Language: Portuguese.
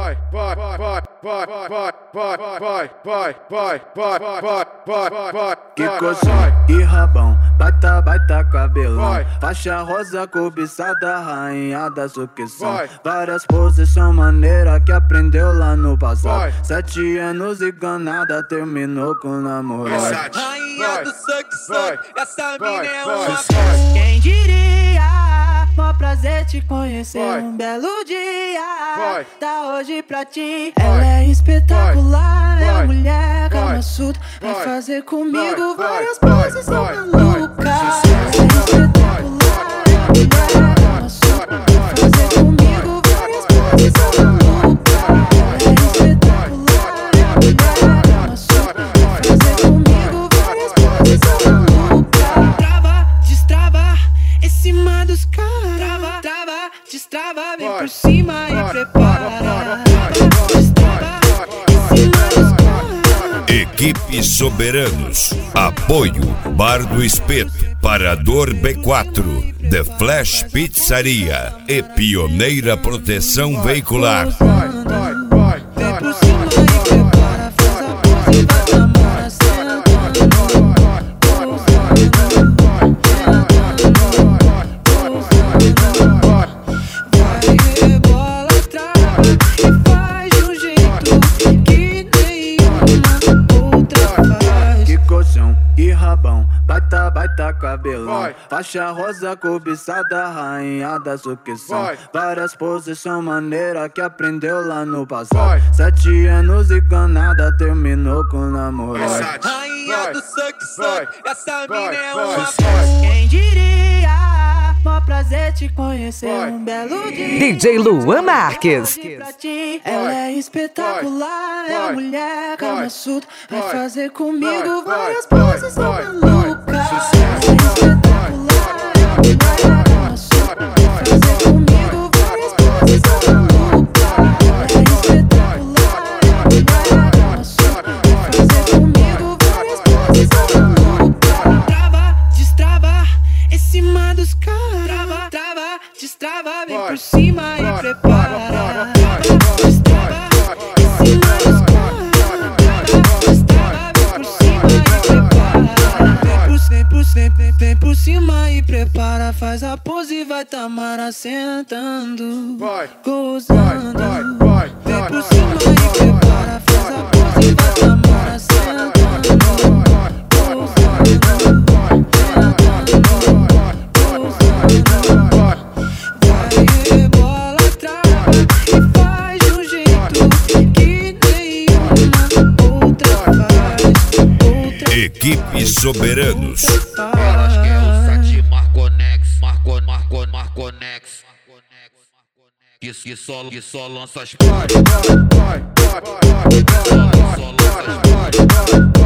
Que coxinha, que rabão, baita cabelão. Faixa rosa cobiçada, rainha da sucção. Várias posições maneiras que aprendeu lá no passado. 7 anos e ganada, terminou com o namorado. Rainha do suck, essa mina é uma Quem diria, mó prazer te conhecer, um belo dia tá hoje pra ti. Ela é espetacular, é a mulher Kama Sutra. Vai fazer comigo várias poses, são malucas. Ela é espetacular, é a mulher Kama Sutra. Vai fazer comigo várias poses, são malucas. Ela é espetacular, é a mulher Kama Sutra. Vai fazer comigo várias poses, são malucas. Trava, destrava, em cima dos caras. Trava, destrava, vem por cima e prepara. Destrava, em cima dos caras. Equipe Soberanos. Apoio Bar do Espeto, Parador B4, The Flash Pizzaria e Pioneira Proteção Veicular. Vem por cima e prepara, faz a pose e vai na mora sentando. Vai rebola, trava e faz de um jeito que nenhuma outra faz. Que colchão, que rabão, baita cabelão. Faixa rosa cobiçada, rainha da sucção. Várias posições maneiras que aprendeu lá no passado. 7 anos e ganada, terminou com o namorado. rainha do suck, essa mina é uma Quem diria, mó prazer te conhecer, um belo dia. DJ Luan Marques. Pra ti. Ela é espetacular, é a mulher Kama Sutra. Vai fazer comigo várias poses, são malucas. Ela é espetacular, é a mulher Kama Sutra. Vai fazer comigo várias poses, são malucas. Ela é espetacular, é a mulher Kama Sutra. Vai fazer comigo várias poses, são malucas. Trava, destrava, em cima dos caras. Trava, destrava, vem por cima e prepara. Destrava, em cima dos caras. Trava, destrava, vem por cima e prepara. Vem por cima e prepara. Faz a pose e vai Tamara sentando, gozando. Vem por cima e prepara. Faz a pose e vai Tamara sentando, gozando. Vai rebola, trava e faz de um jeito que nenhuma outra faz. Equipe Soberanos. Elas querem o site Marconex. Que só lança as pares. Que só lança as pares.